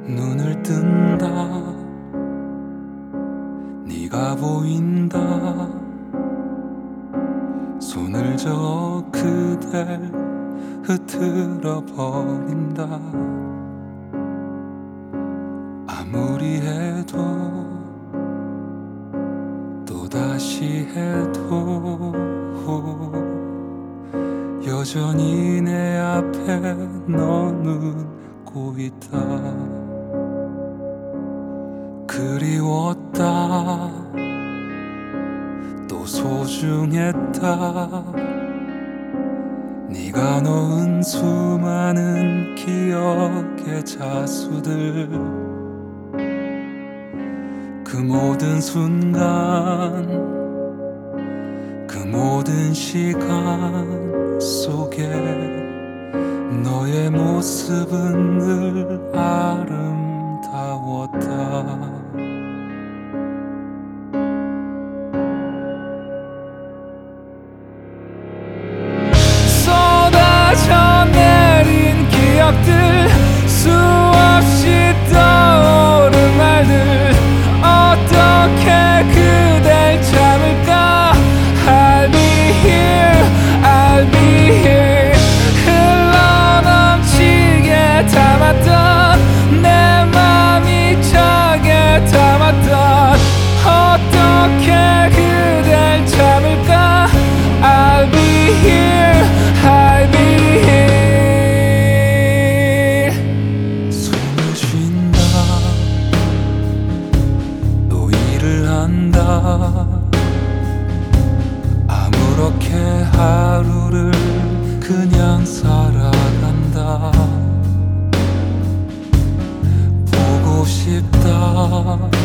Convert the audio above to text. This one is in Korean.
눈을 뜬다. 네가 보인다. 손을 저어 그댈 흐트러 버린다. 아무리 해도 또다시 해도 여전히 내 앞에 너는 고있다. 그리웠다. 또 소중했다. 네가 놓은 수많은 기억의 자수들, 그 모든 순간, 그 모든 시간 속에 너의 모습은 늘 아름다웠다. 쏟아져 내린 기억들, 수없이 떠오른 말들, 어떻게 그댈 잡을까? I'll be here, I'll be here. 흘러넘치게 담았던 내 맘이 저게 담았던, 어떻게 그댈 잡을까? I'll be here, I'll be here. 숨을 쉰다. 또 일을 한다. 아무렇게 하루를 그냥 살아간다. 보고 싶다.